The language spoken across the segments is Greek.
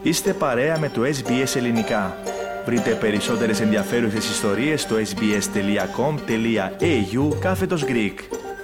Είστε παρέα με το SBS Ελληνικά. Βρείτε περισσότερες ενδιαφέρουσες ιστορίες στο sbs.com.au/Greek.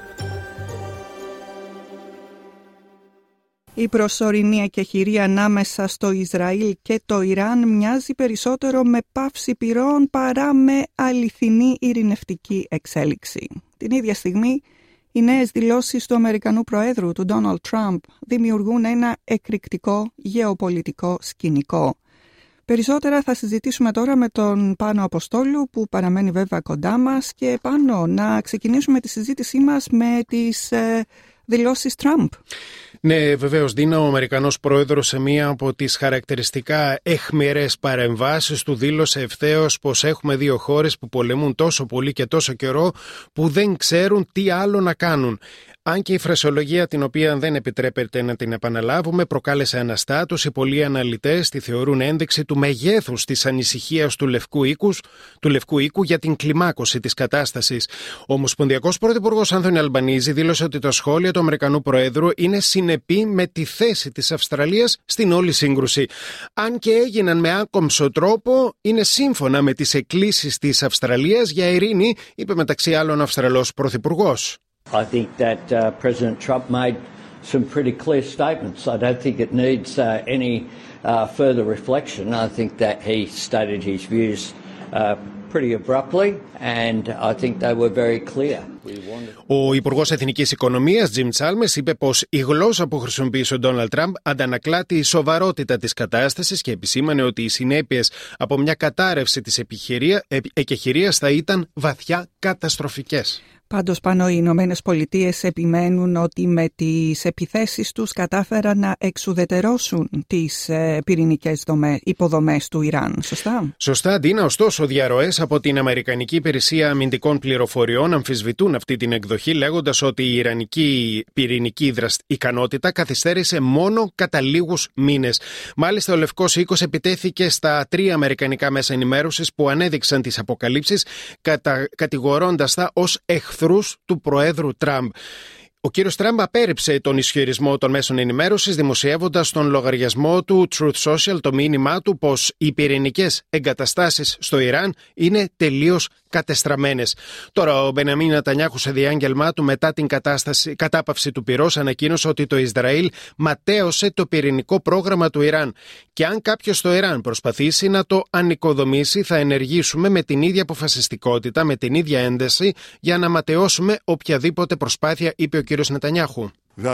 Η προσωρινή εκεχηρία ανάμεσα στο Ισραήλ και το Ιράν μοιάζει περισσότερο με πάυση πυρών παρά με αληθινή ειρηνευτική εξέλιξη. Την ίδια στιγμή, οι νέες δηλώσεις του Αμερικανού Προέδρου, του Ντόναλντ Τραμπ, δημιουργούν ένα εκρηκτικό γεωπολιτικό σκηνικό. Περισσότερα θα συζητήσουμε τώρα με τον Πάνο Αποστόλου, που παραμένει βέβαια κοντά μας. Και Πάνο, να ξεκινήσουμε τη συζήτησή μας με τις δηλώσεις Τραμπ. Ναι, βεβαίως, Δίνα, ο Αμερικανός Πρόεδρος σε μία από τις χαρακτηριστικά αιχμηρές παρεμβάσεις του δήλωσε ευθέως πως έχουμε δύο χώρες που πολεμούν τόσο πολύ και τόσο καιρό που δεν ξέρουν τι άλλο να κάνουν. Αν και η φρασιολογία, την οποία δεν επιτρέπεται να την επαναλάβουμε, προκάλεσε αναστάτωση, πολλοί αναλυτές τη θεωρούν ένδειξη του μεγέθους της ανησυχίας του Λευκού Οίκου για την κλιμάκωση της κατάστασης. Ο Ομοσπονδιακός Πρωθυπουργός Άνθονι Αλμπανίζη δήλωσε ότι τα σχόλια του Αμερικανού Προέδρου είναι συνεπή με τη θέση της Αυστραλίας στην όλη σύγκρουση. Αν και έγιναν με άκομψο τρόπο, είναι σύμφωνα με τις εκκλήσεις της Αυστραλίας για ειρήνη, είπε μεταξύ άλλων ο Αυστραλός Πρωθυπουργός. I think that President Trump made some pretty clear statements. I don't think it needs any further reflection. I think that he stated his views pretty abruptly and I think they were very clear. Ο Υπουργός Εθνικής Οικονομίας, Τζιμ Τσάλμερς, είπε πως η γλώσσα που χρησιμοποίησε ο Ντόναλντ Τραμπ αντανακλά τη σοβαρότητα της κατάστασης και επισήμανε ότι οι συνέπειες από μια κατάρρευση της εκεχηρίας θα ήταν βαθιά καταστροφικές. Πάντως, πάνω οι Ηνωμένες Πολιτείες επιμένουν ότι με τις επιθέσεις τους κατάφεραν να εξουδετερώσουν τις πυρηνικές υποδομές του Ιράν. Σωστά? Σωστά, Ντίνα. Ωστόσο, διαρροές από την Αμερικανική Υπηρεσία Αμυντικών Πληροφοριών αμφισβητούν αυτή την εκδοχή, λέγοντας ότι η ιρανική πυρηνική ικανότητα καθυστέρησε μόνο κατά λίγους μήνες. Μάλιστα, ο Λευκός Οίκος επιτέθηκε στα 3 αμερικανικά μέσα ενημέρωσης που ανέδειξαν τις αποκαλύψεις, κατηγορώντας τα ως εχθρούς του Προέδρου Τραμπ. Ο κύριος Τραμπ απέρριψε τον ισχυρισμό των μέσων ενημέρωσης, δημοσιεύοντας στον λογαριασμό του Truth Social το μήνυμά του πως οι πυρηνικές εγκαταστάσεις στο Ιράν είναι τελείως κατεστραμμένες. Τώρα, ο Μπενιαμίν Νετανιάχου, σε διάγγελμά του μετά την κατάπαυση του πυρός, ανακοίνωσε ότι το Ισραήλ ματαίωσε το πυρηνικό πρόγραμμα του Ιράν. Και αν κάποιος στο Ιράν προσπαθήσει να το ανοικοδομήσει, θα ενεργήσουμε με την ίδια αποφασιστικότητα, με την ίδια ένταση, για να ματαιώσουμε οποιαδήποτε προσπάθεια, είπε ο κύριος Νετανιάχου.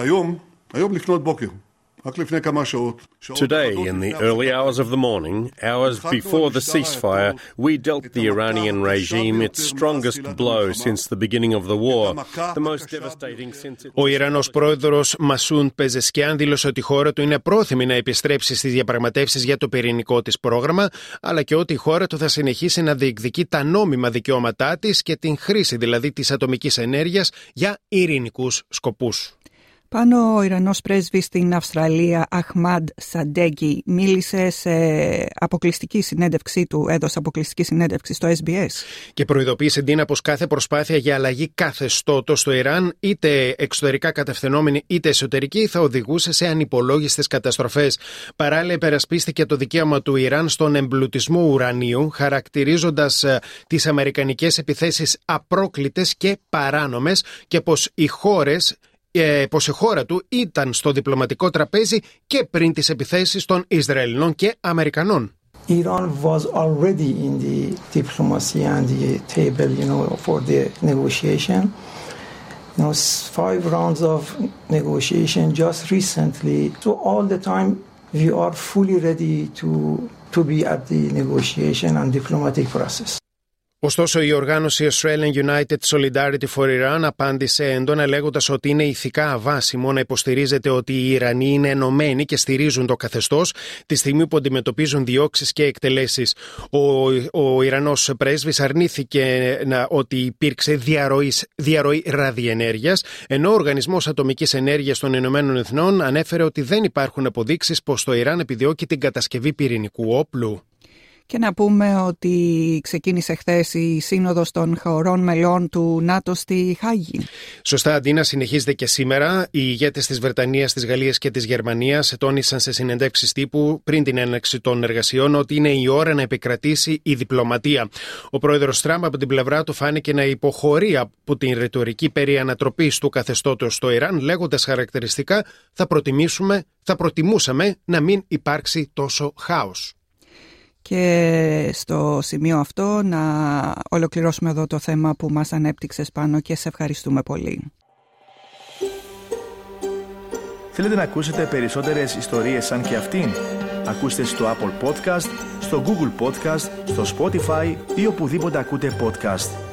Today, in the early hours of the morning, hours before the ceasefire, we dealt the Iranian regime its strongest blow since the beginning of the war, the most devastating since it... Ο Ιρανός πρόεδρος Μασούν Πεζεσκιάν δήλωσε ότι η χώρα του είναι πρόθυμη να επιστρέψει στις διαπραγματεύσεις για το πυρηνικό της πρόγραμμα, αλλά και ότι η χώρα του θα συνεχίσει να διεκδικεί τα νόμιμα δικαιώματά της και την χρήση δηλαδή της ατομικής ενέργειας για ειρηνικούς σκοπούς. Πάνω ο Ιρανός πρέσβης στην Αυστραλία, Αχμάντ Σαντέγκη, μίλησε σε αποκλειστική συνέντευξή του, έδωσε αποκλειστική συνέντευξη στο SBS. Και προειδοποίησε, Ντίνα, πως κάθε προσπάθεια για αλλαγή καθεστώτος στο Ιράν, είτε εξωτερικά κατευθυνόμενη είτε εσωτερική, θα οδηγούσε σε ανυπολόγιστες καταστροφές. Παράλληλα, υπερασπίστηκε το δικαίωμα του Ιράν στον εμπλουτισμό ουρανίου, χαρακτηρίζοντας τις αμερικανικές επιθέσεις απρόκλητες και παράνομες και πως η χώρα του ήταν στο διπλωματικό τραπέζι και πριν τις επιθέσεις των Ισραηλινών και Αμερικανών. Iran was already in the diplomacy and the table, for the negotiation. 5 rounds of negotiation just recently. So all the time we are fully ready to be at the negotiation and diplomatic process. Ωστόσο, η οργάνωση Australian United Solidarity for Iran απάντησε έντονα, λέγοντας ότι είναι ηθικά αβάσιμο να υποστηρίζεται ότι οι Ιρανοί είναι ενωμένοι και στηρίζουν το καθεστώς τη στιγμή που αντιμετωπίζουν διώξεις και εκτελέσεις. Ο Ιρανός πρέσβης αρνήθηκε ότι υπήρξε διαρροή ραδιενέργειας, ενώ ο Οργανισμός Ατομικής Ενέργειας των Ηνωμένων Εθνών ανέφερε ότι δεν υπάρχουν αποδείξεις πως το Ιράν επιδιώκει την κατασκευή πυρηνικού όπλου. Και να πούμε ότι ξεκίνησε χθες η Σύνοδος των χωρών μελών του ΝΑΤΟ στη Χάγη. Σωστά, Αντίνα, συνεχίζεται και σήμερα. Οι ηγέτες της Βρετανίας, της Γαλλίας και της Γερμανίας τόνισαν σε συνεντεύξεις τύπου πριν την έναρξη των εργασιών ότι είναι η ώρα να επικρατήσει η διπλωματία. Ο πρόεδρος Τραμπ από την πλευρά του φάνηκε να υποχωρεί από την ρητορική περί ανατροπής του καθεστώτος στο Ιράν, λέγοντας χαρακτηριστικά θα προτιμούσαμε να μην υπάρξει τόσο χάος. Και στο σημείο αυτό να ολοκληρώσουμε εδώ το θέμα που μας ανέπτυξες πάνω και σε ευχαριστούμε πολύ. Θέλετε να ακούσετε περισσότερες ιστορίες σαν και αυτήν? Ακούστε στο Apple Podcast, στο Google Podcast, στο Spotify ή οπουδήποτε ακούτε podcast.